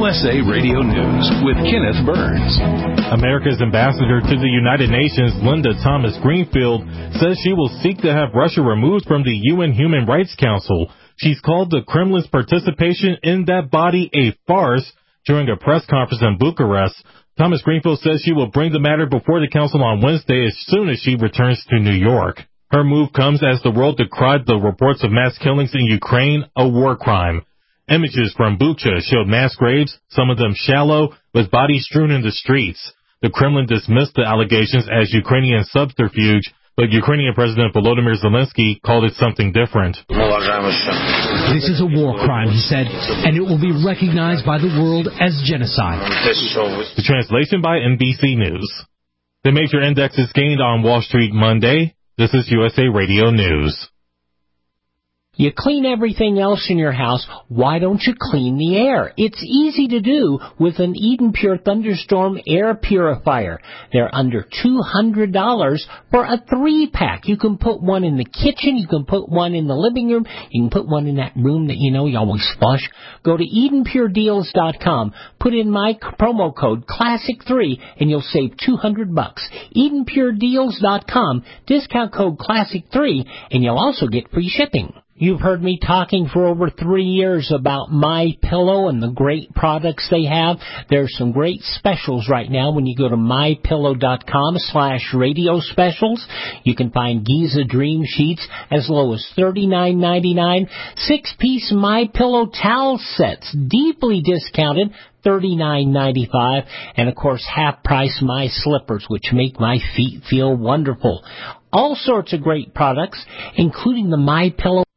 USA Radio News with Kenneth Burns. America's ambassador to the United Nations, Linda Thomas-Greenfield, says she will seek to have Russia removed from the UN Human Rights Council. She's called the Kremlin's participation in that body a farce during a press conference in Bucharest. Thomas-Greenfield says she will bring the matter before the council on Wednesday as soon as she returns to New York. Her move comes as the world decried the reports of mass killings in Ukraine, a war crime. Images from Bucha showed mass graves, some of them shallow, with bodies strewn in the streets. The Kremlin dismissed the allegations as Ukrainian subterfuge, but Ukrainian President Volodymyr Zelensky called it something different. This is a war crime, he said, and it will be recognized by the world as genocide. The translation by NBC News. The major indexes gained on Wall Street Monday. This is USA Radio News. You clean everything else in your house, why don't you clean the air? It's easy to do with an Eden Pure Thunderstorm air purifier. They're under $200 for a 3-pack. You can put one in the kitchen, you can put one in the living room, you can put one in that room that you know you always flush. Go to EdenPureDeals.com, put in my promo code CLASSIC3, and you'll save $200. EdenPureDeals.com, discount code CLASSIC3, and you'll also get free shipping. You've heard me talking for over 3 years about MyPillow and the great products they have. There's some great specials right now when you go to MyPillow.com/radio specials. You can find Giza Dream Sheets as low as $39.99. 6-piece MyPillow towel sets, deeply discounted, $39.95. And, of course, half-price My Slippers, which make my feet feel wonderful. All sorts of great products, including the MyPillow